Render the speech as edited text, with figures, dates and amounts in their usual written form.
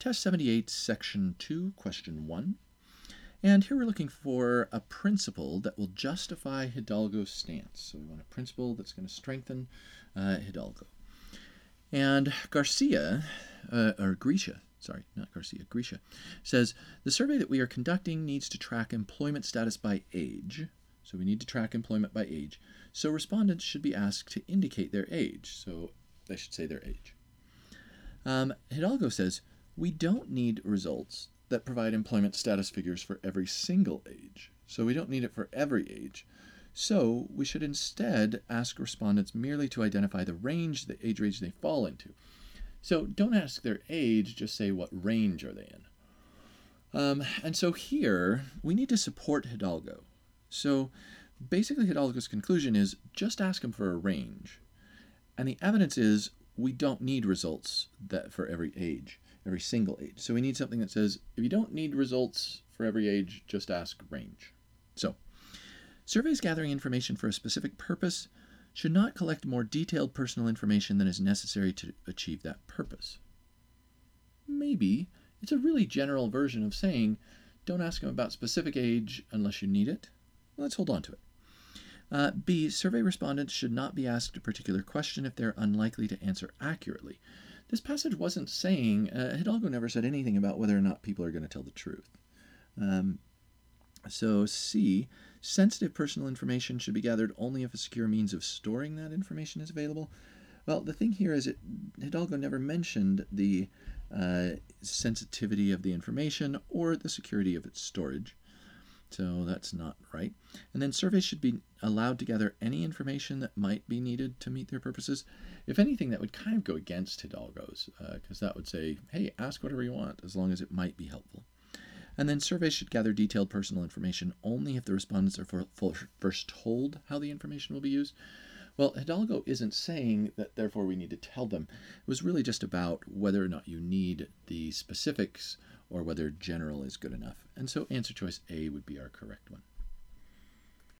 Test 78, Section 2, Question 1. And here we're looking for a principle that will justify Hidalgo's stance. So we want a principle that's going to strengthen Hidalgo. And Grisha says, the survey that we are conducting needs to track employment status by age. So we need to track employment by age. So respondents should be asked to indicate their age. So they should say their age. Hidalgo says, we don't need results that provide employment status figures for every single age. So we don't need it for every age. So we should instead ask respondents merely to identify the age range they fall into. So don't ask their age, just say what range are they in. And so here, we need to support Hidalgo. So basically Hidalgo's conclusion is just ask him for a range. And the evidence is we don't need results for every age, every single age. So we need something that says, if you don't need results for every age, just ask range. So, surveys gathering information for a specific purpose should not collect more detailed personal information than is necessary to achieve that purpose. Maybe it's a really general version of saying, don't ask them about specific age unless you need it. Let's hold on to it. B, survey respondents should not be asked a particular question if they're unlikely to answer accurately. This passage wasn't saying, Hidalgo never said anything about whether or not people are going to tell the truth. So C, sensitive personal information should be gathered only if a secure means of storing that information is available. Well, the thing here is Hidalgo never mentioned the sensitivity of the information or the security of its storage. So that's not right. And then surveys should be allowed to gather any information that might be needed to meet their purposes. If anything, that would kind of go against Hidalgo's, because that would say, hey, ask whatever you want, as long as it might be helpful. And then surveys should gather detailed personal information only if the respondents are first told how the information will be used. Well, Hidalgo isn't saying that therefore we need to tell them. It was really just about whether or not you need the specifics or whether general is good enough. And so answer choice A would be our correct one.